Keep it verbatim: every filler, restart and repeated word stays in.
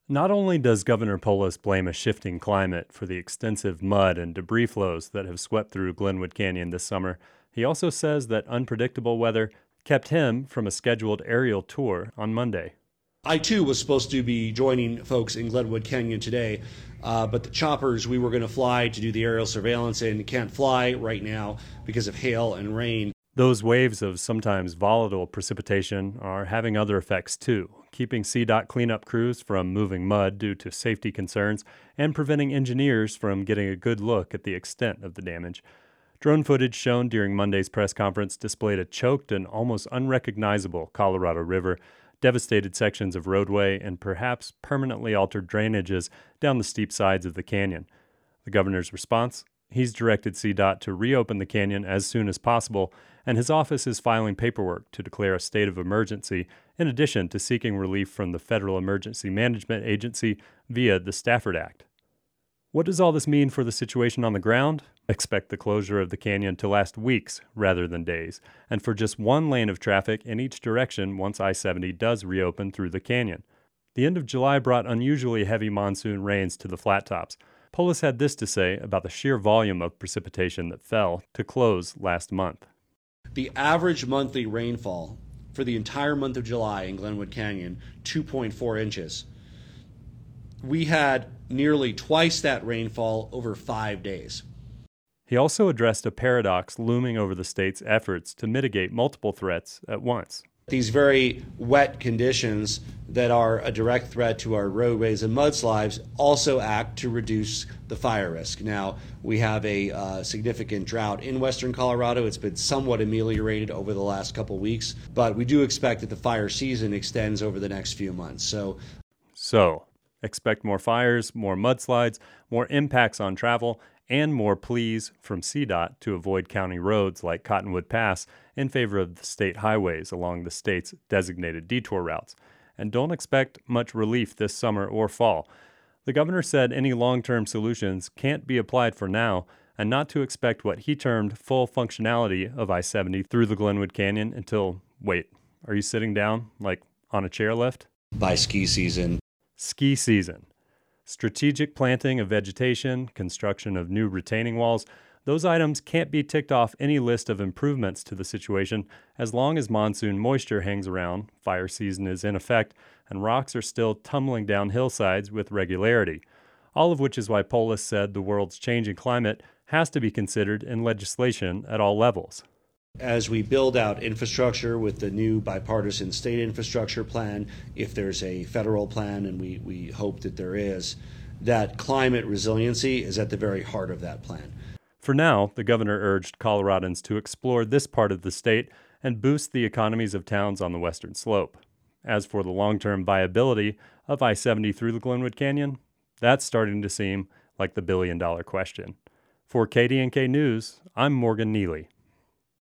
Not only does Governor Polis blame a shifting climate for the extensive mud and debris flows that have swept through Glenwood Canyon this summer, he also says that unpredictable weather kept him from a scheduled aerial tour on Monday. I, too, was supposed to be joining folks in Glenwood Canyon today, uh, but the choppers we were going to fly to do the aerial surveillance in can't fly right now because of hail and rain. Those waves of sometimes volatile precipitation are having other effects, too, keeping C DOT cleanup crews from moving mud due to safety concerns and preventing engineers from getting a good look at the extent of the damage. Drone footage shown during Monday's press conference displayed a choked and almost unrecognizable Colorado River, devastated sections of roadway, and perhaps permanently altered drainages down the steep sides of the canyon. The governor's response? He's directed C DOT to reopen the canyon as soon as possible, and his office is filing paperwork to declare a state of emergency, in addition to seeking relief from the Federal Emergency Management Agency via the Stafford Act. What does all this mean for the situation on the ground? Expect the closure of the canyon to last weeks rather than days, and for just one lane of traffic in each direction once I seventy does reopen through the canyon. The end of July brought unusually heavy monsoon rains to the flat tops. Polis had this to say about the sheer volume of precipitation that fell to close last month. The average monthly rainfall for the entire month of July in Glenwood Canyon, two point four inches. We had nearly twice that rainfall over five days. He also addressed a paradox looming over the state's efforts to mitigate multiple threats at once. These very wet conditions that are a direct threat to our roadways and mudslides also act to reduce the fire risk. Now, we have a uh, significant drought in western Colorado. It's been somewhat ameliorated over the last couple weeks, but we do expect that the fire season extends over the next few months. So, so expect more fires, more mudslides, more impacts on travel, and more pleas from C DOT to avoid county roads like Cottonwood Pass in favor of the state highways along the state's designated detour routes. And don't expect much relief this summer or fall. The governor said any long-term solutions can't be applied for now, and not to expect what he termed full functionality of I seventy through the Glenwood Canyon until, wait, are you sitting down, like on a chairlift? By ski season. Ski season. Strategic planting of vegetation, construction of new retaining walls, those items can't be ticked off any list of improvements to the situation as long as monsoon moisture hangs around, fire season is in effect, and rocks are still tumbling down hillsides with regularity. All of which is why Polis said the world's changing climate has to be considered in legislation at all levels. As we build out infrastructure with the new bipartisan state infrastructure plan, if there's a federal plan, and we, we hope that there is, that climate resiliency is at the very heart of that plan. For now, the governor urged Coloradans to explore this part of the state and boost the economies of towns on the western slope. As for the long-term viability of I seventy through the Glenwood Canyon, that's starting to seem like the billion-dollar question. For K D N K News, I'm Morgan Neely.